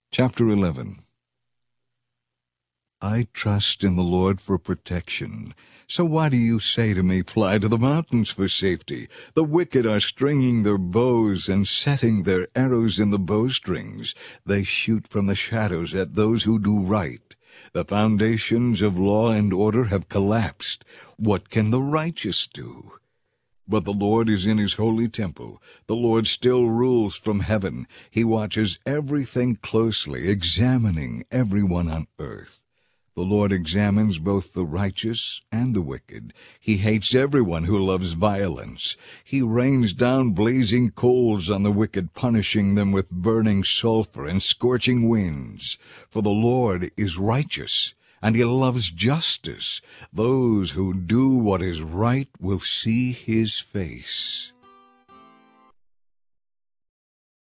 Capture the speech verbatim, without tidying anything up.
Chapter eleven. I trust in the Lord for protection. So why do you say to me, fly to the mountains for safety? The wicked are stringing their bows and setting their arrows in the bowstrings. They shoot from the shadows at those who do right. The foundations of law and order have collapsed. What can the righteous do? But the Lord is in his holy temple. The Lord still rules from heaven. He watches everything closely, examining everyone on earth. The Lord examines both the righteous and the wicked. He hates everyone who loves violence. He rains down blazing coals on the wicked, punishing them with burning sulfur and scorching winds. For the Lord is righteous, and he loves justice. Those who do what is right will see his face.